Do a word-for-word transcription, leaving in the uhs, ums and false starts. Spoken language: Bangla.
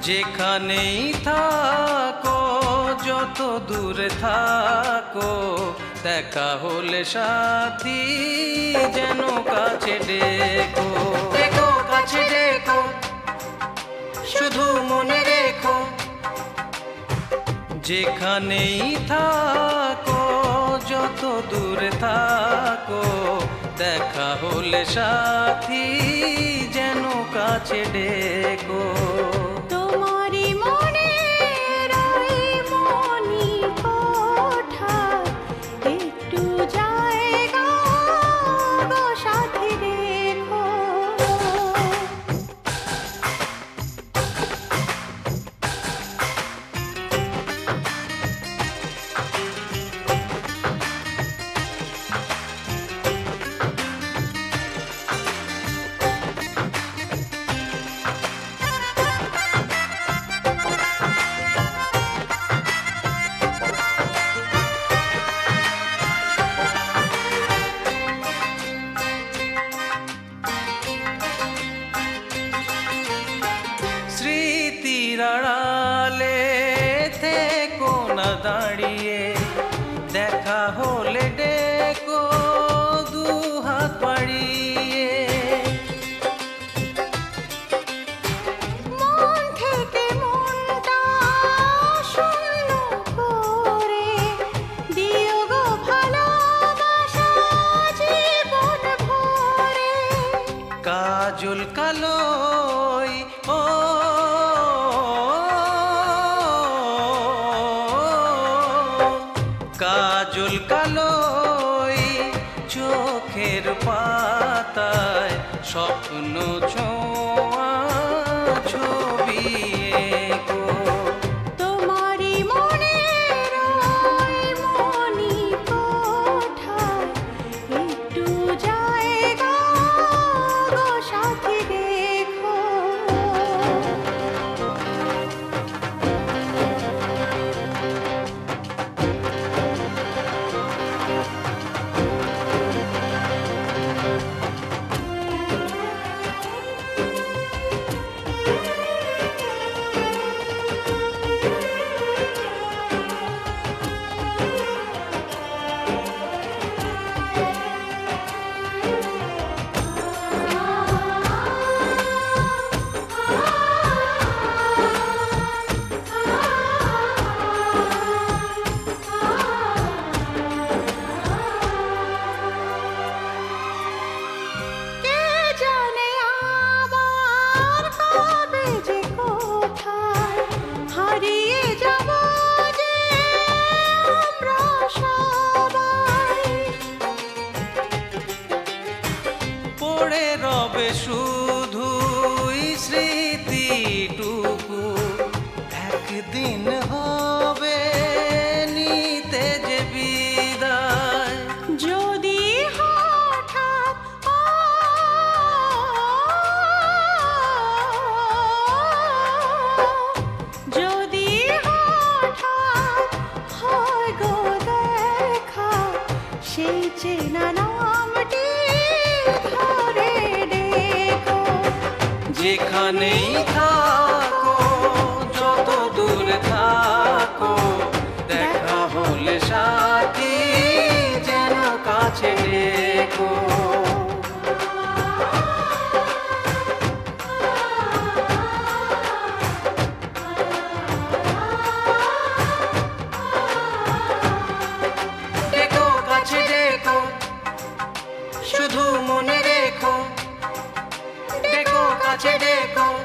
যেখানেই থাকো যত দূরে থাকো দেখা হলে সাথী যেন কাছে ডেকো ডেকো কাছে ডেকো শুধু মনে রেখো যেখানেই থাকো যত দূরে থাকো দেখা হলে সাথী যেন কাছে ডেকো তোমারই মনে রই মনি কোঠা একটু জায়গা গো সাথী রেখো স্মৃতির আড়ালে থেকো না দাঁড়িয়ে দেখা হলে ডেকো দু হাত বাড়িয়ে মন থেকে মনটা শূন্য করে দিও গো ভালোবাসা জীবন ভরে কাজল কালোই ও কাজল কালোই চোখের পাতায় স্বপ্ন ছোঁয়া ছবি এঁকো তোমারই মনে রই মনি কোঠা একটু জায়গা গো সাথী রেখো কে জানে আবার কবে যে কোথায় হারিয়ে যাব যে আমরা সবাই পড়ে রবে শুধুই স্মৃতিটুকু একদিন হবে নিতে যে বিদায় যদি হঠাৎ ও যদি হঠাৎ হয় গো দেখা সেই চেনা নামটি ধরে ডেকো যেখানেই থাকো যত দূরে থাকো দেখা হলে সাথী যেন কাছে ডেকো ডেকো কাছে ডেকো শুধু মনে রেখো ডেকো কাছে ডেকো